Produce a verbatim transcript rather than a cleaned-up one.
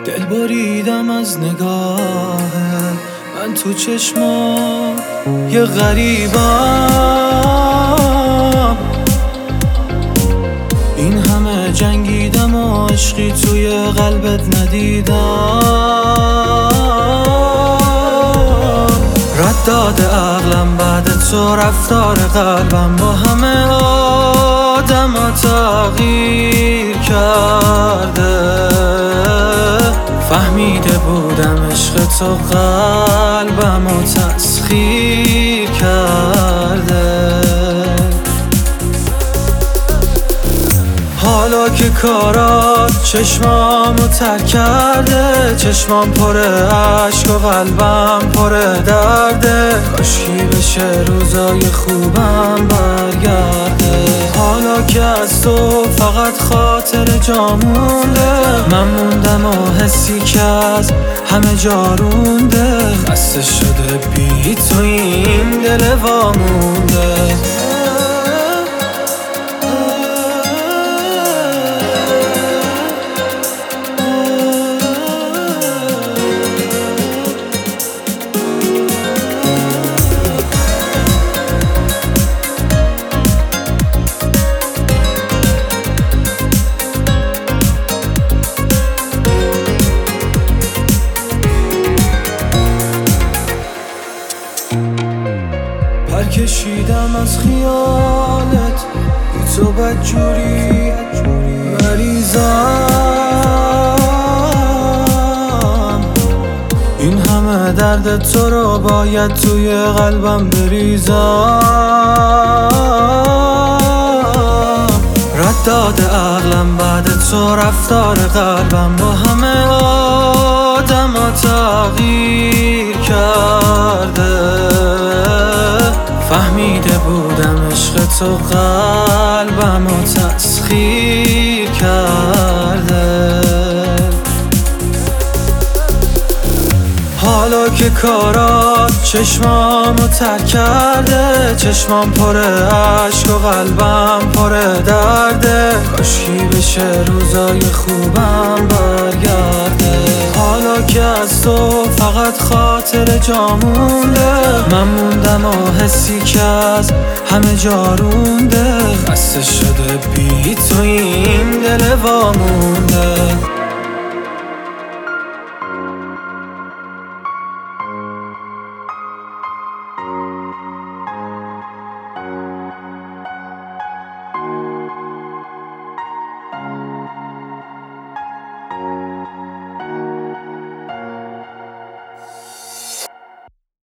دل بریدم از نگاه من تو چشما یه غریبم. این همه جنگیدم و عشقی توی قلبت ندیدم. رد داده عقلم بعد تو رفتار قلبم با همه آدم ها تغییر کرده. فهمیده بودم عشق تو قلبم رو تسخیر کرده. حالا که کارات چشمامو تر کرده، چشمام پر عشق و قلبم پر درده. کاشکی بشه روزای خوبم برگرده. حالا که از تو فقط خاطر جا مونده، من موندم و حسی که از همه جا رونده. خسته شده بی تو این دل وامونده. پر کشیدم از خیالت بی تو بدجوری مریضم. این همه درد تو رو باید توی قلبم بریزم. رد داده عقلم بعد تو رفتار قلبم با همه آدم ها تغییر کرده. فهمیده بودم عشق تو قلبم رو تسخیر کرده. حالا که کارات چشمامو تر کرده، چشمام پر عشق و قلبم پر درده. کاشکی بشه روزای خوبم برگرده. حالا که از تو فقط خاطر جا مونده، من موندم و حسی که از همه جا رونده. خسته شده بی تو این دل وامونده.